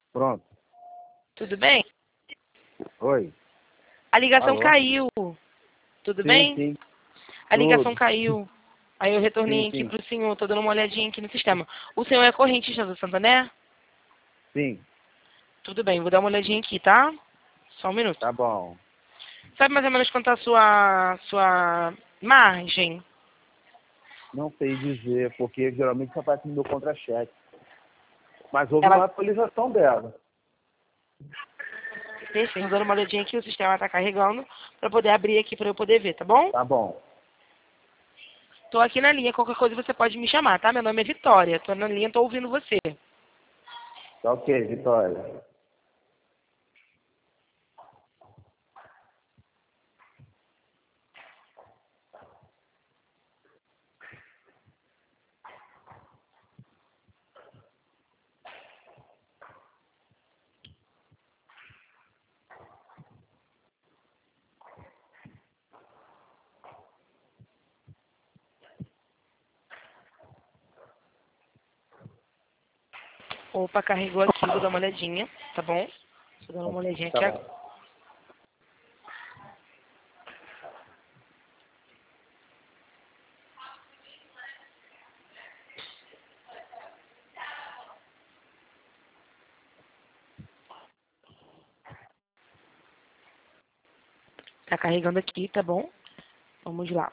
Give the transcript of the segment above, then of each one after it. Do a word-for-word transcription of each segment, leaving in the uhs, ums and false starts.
Pronto. Tudo bem? Oi. A ligação Alô? caiu. Tudo Sim, bem? sim. A ligação Tudo. caiu. Aí eu retornei Sim, aqui sim. pro senhor, tô dando uma olhadinha aqui no sistema. O senhor é correntista do Santander? Sim. Tudo bem, vou dar uma olhadinha aqui, tá? Só um minuto. Tá bom. Sabe mais ou menos quanto é a sua, sua margem? Não sei dizer, porque geralmente só aparece no meu contra-cheque. Mas houve Ela... uma atualização dela. Deixa eu dar uma olhadinha aqui, o sistema tá carregando, pra poder abrir aqui pra eu poder ver, tá bom? Tá bom. Tô aqui na linha, qualquer coisa você pode me chamar, tá? Meu nome é Vitória, tô na linha, tô ouvindo você. Tá ok, Vitória. Opa, carregou aqui, vou dar uma olhadinha, tá bom? Tô dando uma olhadinha Tá aqui agora. bom. Tá carregando aqui, tá bom? Vamos lá.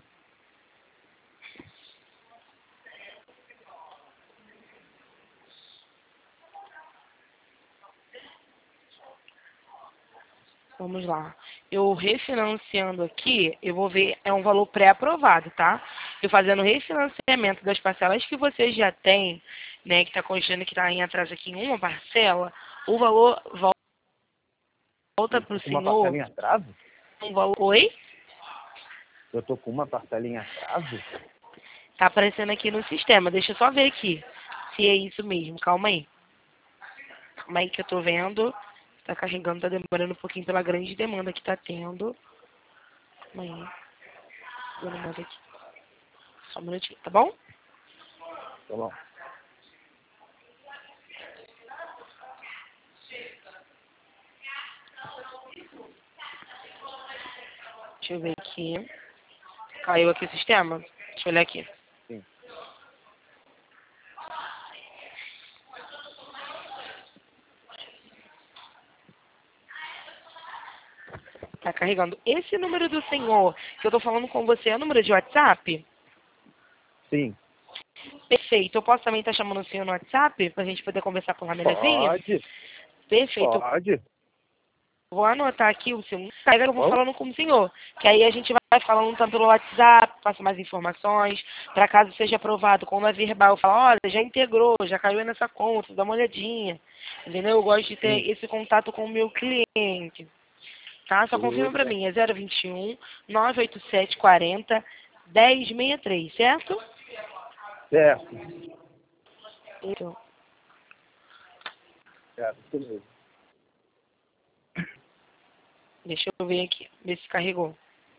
Vamos lá. Eu refinanciando aqui, eu vou ver, é um valor pré-aprovado, tá? Eu fazendo refinanciamento das parcelas que você já tem, né, que tá constando que tá em atraso aqui em uma parcela, o valor volta Eu pro tô com uma senhor parcelinha atraso? um valor... Oi? Eu tô com uma parcelinha atraso? Tá aparecendo aqui no sistema. Deixa eu só ver aqui se é isso mesmo. Calma aí. Calma aí que eu tô vendo. Tá carregando, tá demorando um pouquinho pela grande demanda que tá tendo. Calma aí. Dando uma olhada aqui. Só um minutinho, tá bom? Tá bom. Deixa eu ver aqui. Caiu aqui o sistema? Deixa eu olhar aqui. Sim. Tá carregando. Esse número do senhor que eu tô falando com você é o número de WhatsApp? Sim. Perfeito. Eu posso também estar chamando o senhor no WhatsApp pra gente poder conversar por lá melhorzinho? Pode. Perfeito. Pode. Vou anotar aqui o seu. Aí eu vou Bom? falando com o senhor. Que aí a gente vai falando tanto pelo WhatsApp, passa mais informações. Para caso seja aprovado, quando é verbal, fala, olha, já integrou, já caiu nessa conta, dá uma olhadinha. Entendeu? Eu gosto de ter Sim. esse contato com o meu cliente. Tá? Só confirma Tudo para bem. mim. É zero vinte e um, nove oito sete, quarenta, dez sessenta e três, certo? Certo. Então, Certo. Isso mesmo. deixa eu ver aqui. Ver se carregou.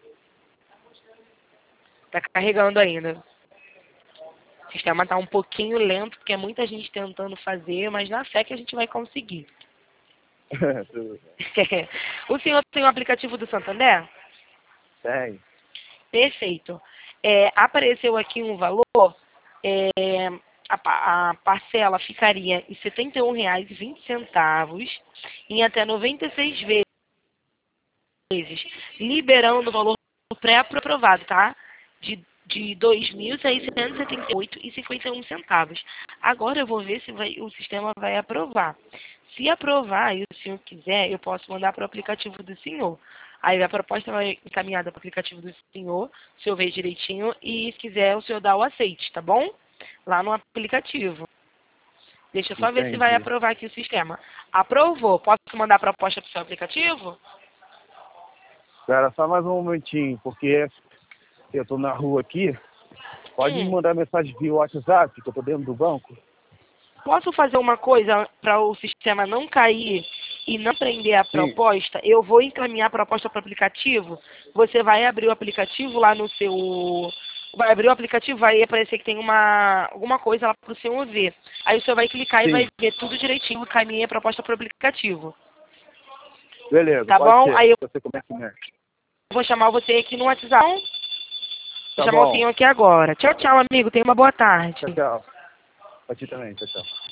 Tá carregando ainda. O sistema está um pouquinho lento, porque é muita gente tentando fazer, mas na fé que a gente vai conseguir. Tudo bem. O senhor tem o aplicativo do Santander? Tem. Perfeito. É, apareceu aqui um valor, é, a, pa- a parcela ficaria em setenta e um reais e vinte centavos em até noventa e seis vezes, liberando o valor pré-aprovado, tá? De, de dois mil seiscentos e setenta e oito reais e cinquenta e um centavos. Agora eu vou ver se vai- o sistema vai aprovar. Se aprovar e o senhor quiser, eu posso mandar para o aplicativo do senhor. Aí a proposta vai encaminhada para o aplicativo do senhor, o senhor vê direitinho e se quiser o senhor dá o aceite, tá bom? Lá no aplicativo. Deixa eu só ver se vai Entendi. aprovar aqui o sistema. Aprovou. Posso mandar a proposta para o seu aplicativo? Espera só mais um momentinho, porque eu tô na rua aqui. Pode me Hum. mandar mensagem via WhatsApp, que eu tô dentro do banco? Posso fazer uma coisa para o sistema não cair e não prender a Sim. proposta? Eu vou encaminhar a proposta para o aplicativo. Você vai abrir o aplicativo lá no seu, vai abrir o aplicativo, vai aparecer que tem uma, alguma coisa lá para o senhor ver. Aí o senhor vai clicar Sim. e vai ver tudo direitinho, caminha a proposta para o aplicativo. Beleza, Tá pode bom? ser. Aí eu Você como é que mexe. vou chamar você aqui no WhatsApp. Vou Tá chamar o bom. senhor aqui agora. Tchau, tchau, amigo. Tenha uma boa tarde. Tchau, tchau. Pra ti também, tchau, tchau.